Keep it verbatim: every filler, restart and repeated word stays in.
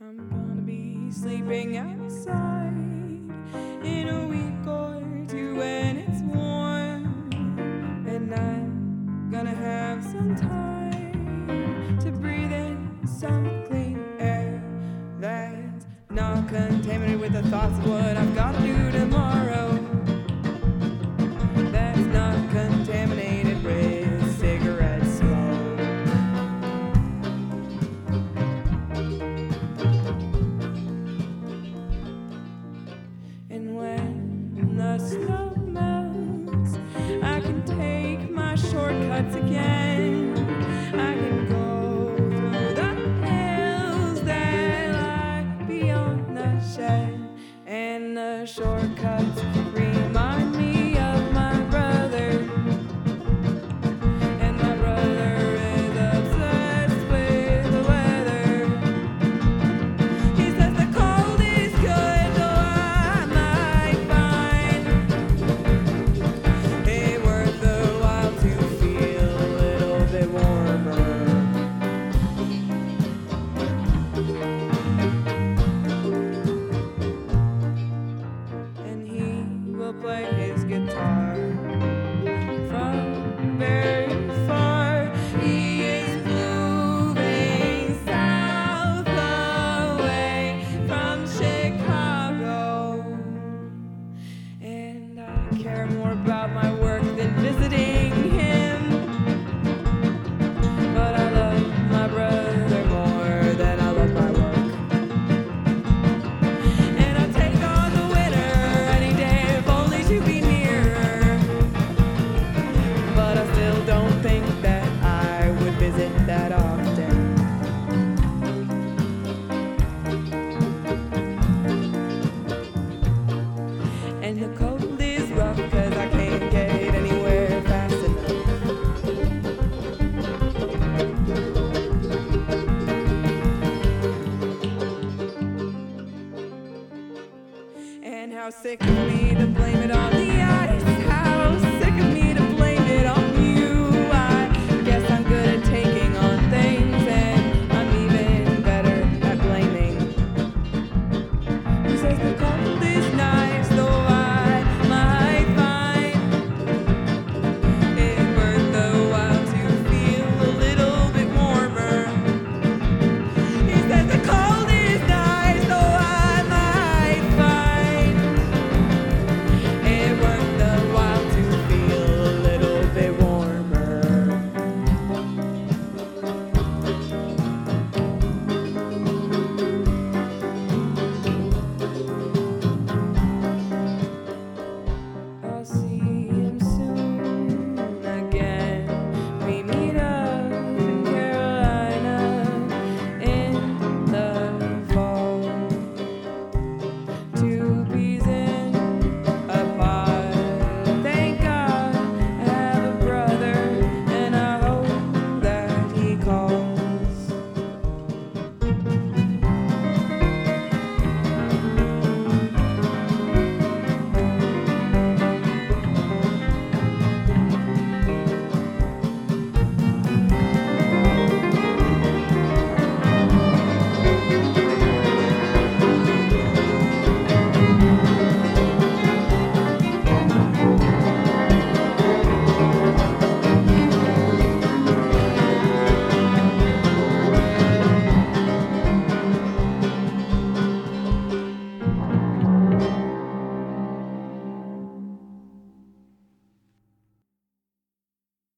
I'm gonna be sleeping outside in a week or two when it's warm, and I'm gonna have some time to breathe in some clean air that's not contaminated with the thoughts of what I've got to do tomorrow, that's not contaminated with cigarette smoke. And when the snow melts, I can take my shortcuts again. I can go through the hills that lie beyond the shed, and the shortcuts remind me of my brother. And my brother is obsessed with the weather. He says the cold is good, though I might find it worth the while to feel a little bit warmer. And he will play his guitar from very far. He is moving south away from Chicago, and I care more about my work than visiting him. But I love my brother more than I love my work. And I take on the winter any day if only to be nearer. But I still don't think that I would visit that often. And the cold is rough 'cause I can't get anywhere fast enough. And how sick of me to blame it